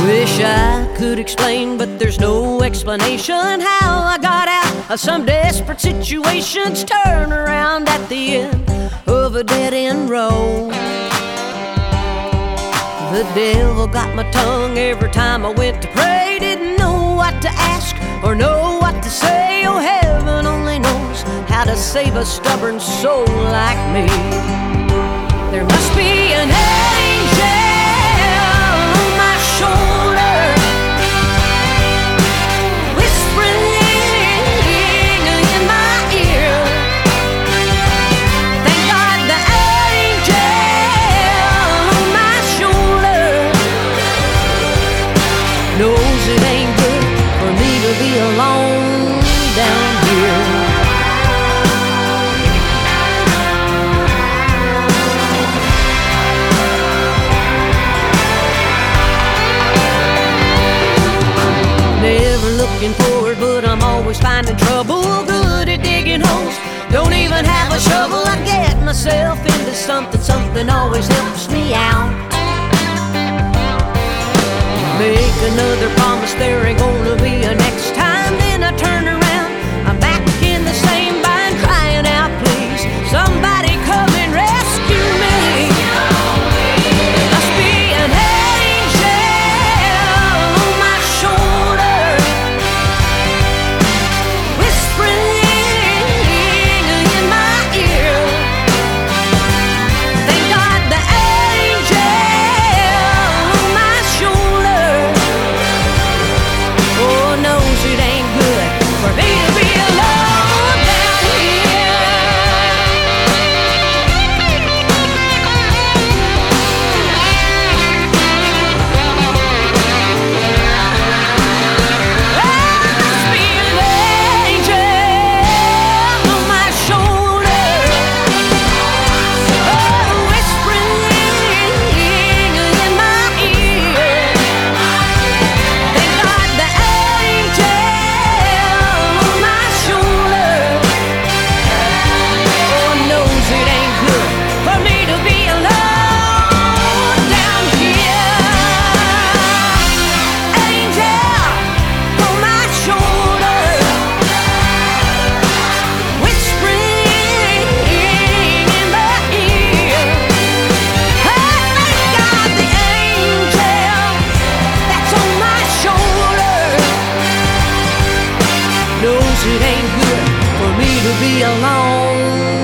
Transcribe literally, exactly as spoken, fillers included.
Wish I could explain, but there's no explanation how I got out of some desperate situations. Turn around at the end of a dead-end road. The devil got my tongue every time I went to pray. Didn't know what to ask or know what to say. Oh, heaven only knows how to save a stubborn soul like me. There must be an angel on my shoulder, whispering in my ear. Thank God the angel on my shoulder knows it ain't good for me to be alone down here. Looking forward, but I'm always finding trouble. Good at digging holes, don't even have a shovel. I get myself into something, something always helps me out. Make another promise, there ain't gonna be a next time. Then I turn around, I'm back in the same bind, crying out, please, somebody come and rescue me. There must be an angel on my shoulder, it ain't good for me to be alone.